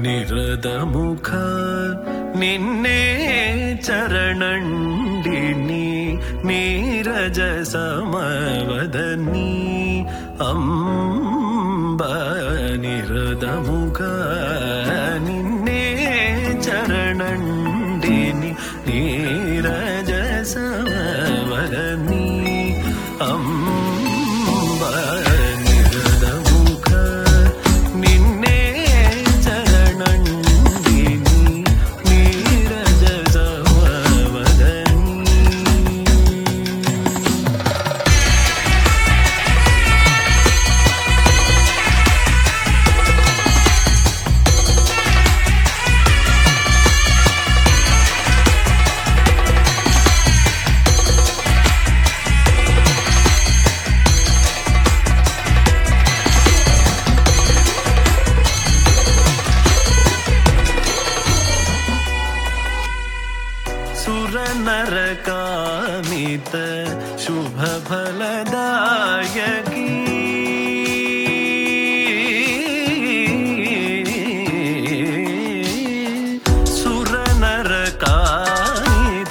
నిరదముఖ నిన్నే చరణండిని నీరజ సమవదనీ అంబ నిరదముఖ నిన్నే చరణండిని నీరజ సమవదనీ అంబ నిరదముఖ నిన్నే చరణండిని నీరజ సమవదనీ. सुरनरकामित शुभफलदायकी सुरनरकामित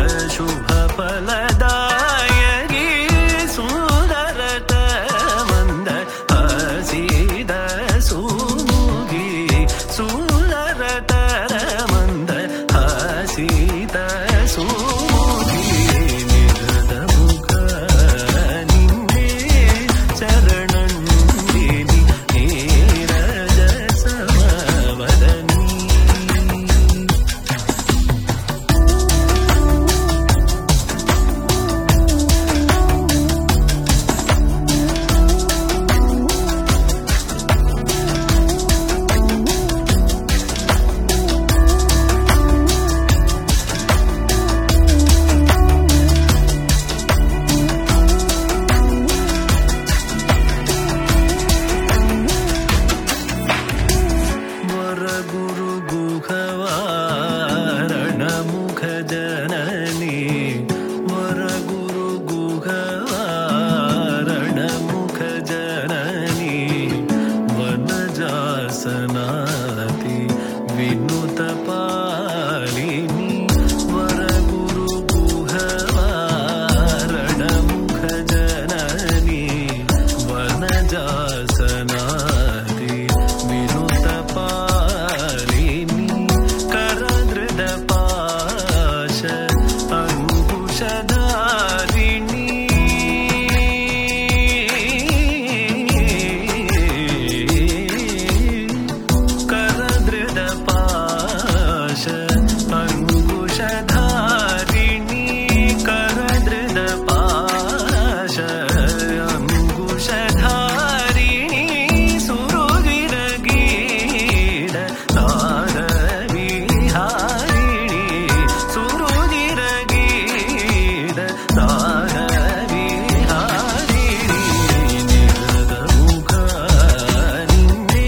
शुभफलदायकी सुंदरत मंद हसीद सुमुगी सुंदरत मंद हसीद सुमुगी निरदमुख निन्ने चरणंडिनि नीरज समवदनी. वरगुरु गुहवारण मुख जननी वरगुरु गुहवारण मुख जननी वनजासनाति विनुत पालिनी वरगुरु गुहवारण मुख जननी वनजासनाति विनुत पालिनी करदृढ पाश अंकुशधारिणी करदृढ पाश अंकुशधारिणी करदृढ पाश अंकुशधारिणी सुरुगिरगीड नादविहारिणी सुरुगिरगीड नादविहारिणी निरदमुख निन्ने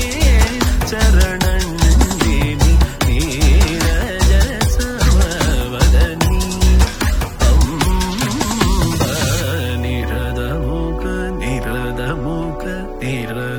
चरणंडिनि नीरज समवदनी अंब निरदमुख निरदमुख निरदमुख